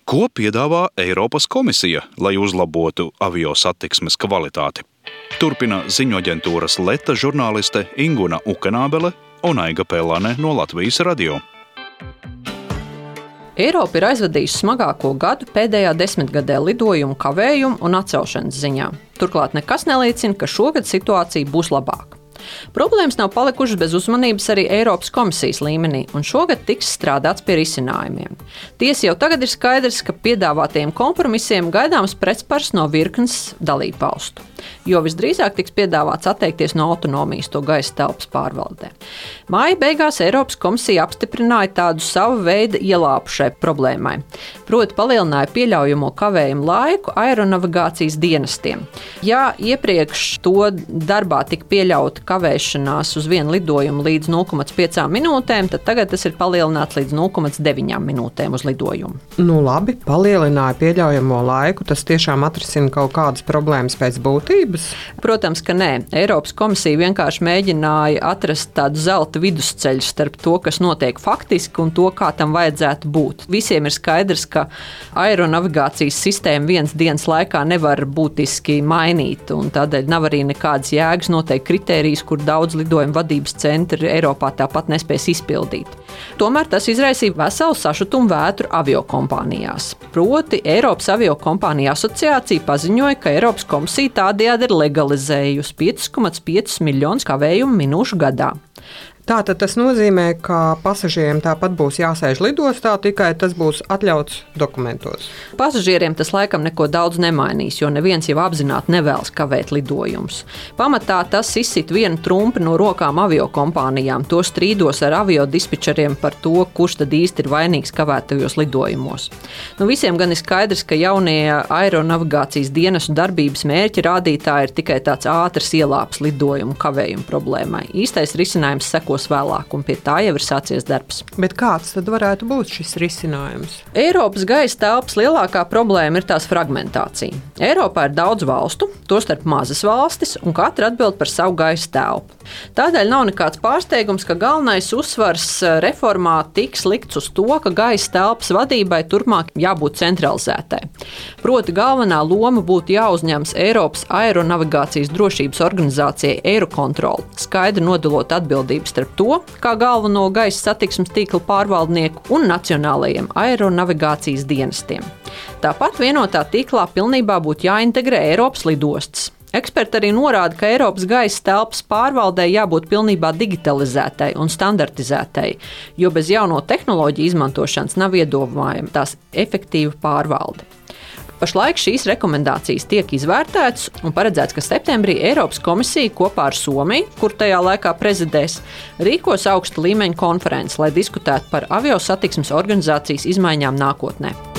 Ko piedāvā Eiropas komisija, lai uzlabotu avio satiksmes kvalitāti? Turpina ziņoaģentūras Leta žurnāliste Inguna Ukanābele un Aiga Pēlāne no Latvijas radio. Eiropa ir aizvadījusi smagāko gadu pēdējā desmitgadē lidojumu kavējumu un atcelšanas ziņā. Turklāt nekas neliecina, ka šogad situācija būs labāka. Problēmas nav palikušas bez uzmanības arī Eiropas komisijas līmenī, un šogad tiks strādāts pie risinājumiem. Tiesa jau tagad ir skaidrs, ka piedāvātajiem kompromisiem gaidāms pretspars no virknes dalībvalstu, jo visdrīzāk tiks piedāvāts atteikties no autonomijas to gaisa telpas pārvaldē. Māja beigās Eiropas komisija apstiprināja tādu savu veidu ielāpu šai problēmai, proti palielināja pieļaujamo kavējumu laiku aeronavigācijas dienestiem. Ja iepriekš to darbā tika pieļauta kavēšanās uz vienu lidojumu līdz 0,5 minūtēm, tad tagad tas ir palielināts līdz 0,9 minūtēm uz lidojumu. Labi, palielināja pieļaujamo laiku, tas tiešām atrisina kaut kādas problēmas pēc būtības? Protams, ka nē. Eiropas komisija vienkārši mēģināja atrast tādu zelta vidusceļu starp to, kas notiek faktiski un to, kā tam vajadzētu būt. Visiem ir skaidrs, ka aeronavigācijas sistēma vienas dienas laikā nevar būtiski mainīt, un tādēļ nav arī nekādas jēgas noteikti kritērijas, kur daudz lidojumu vadības centri Eiropā tāpat nespēs izpildīt. Tomēr tas izraisīja veselu sašutumu vētru aviokompānijās. Proti, Eiropas aviokompāniju asociācija paziņoja, ka Eiropas komisija tādējādi ir legalizējusi 5,5 miljonus kavējumu minūšu gadā. Tātad tas nozīmē, ka pasažieriem tāpat būs jāsēž lidostā, tikai tas būs atļauts dokumentos. Pasažieriem tas laikam neko daudz nemainīs, jo neviens jau apzināti nevēlas kavēt lidojumus. Pamatā tas izsit vienu trumpi no rokām aviokompānijām, to strīdos ar aviodispečeriem par to, kurš tad īsti ir vainīgs kavētajos lidojumos. Visiem gan ir skaidrs, ka jaunie aeronavigācijas dienestu darbības mērķi rādītāji ir tikai tāds ātrs ielāps lidojumu kavējumu problēmai. Īstais risinājums sekos vēlāk, un pie tā jau ir sācies darbs. Bet kāds tad varētu būt šis risinājums? Eiropas gaisa telpas lielākā problēma ir tās fragmentācija. Eiropā ir daudz valstu, tostarp mazas valstis, un katra atbild par savu gaisa telpu. Tādēļ nav nekāds pārsteigums, ka galvenais uzsvars reformā tiks likts uz to, ka gaisa telpas vadībai turpmāk jābūt centralizētai. Proti galvenā loma būtu jāuzņemas Eiropas aeronavigācijas drošības organizācijai Eirokontrol, skaidri nodalot atbildības starp to, kā galveno gaisa satiksmes tīkla pārvaldnieku un nacionālajiem aeronavigācijas dienestiem. Tāpat vienotā tīklā pilnībā būtu jāintegrē Eiropas lidostas. Eksperti arī norāda, ka Eiropas gaisa telpas pārvaldē jābūt pilnībā digitalizētai un standartizētai, jo bez jauno tehnoloģiju izmantošanas nav iedomājama tās efektīva pārvalde. Pašlaik šīs rekomendācijas tiek izvērtētas un paredzēts, ka septembrī Eiropas komisija kopā ar Somiju, kur tajā laikā prezidēs, rīkos augsta līmeņa konferenci, lai diskutētu par aviosatiksmes organizācijas izmaiņām nākotnē.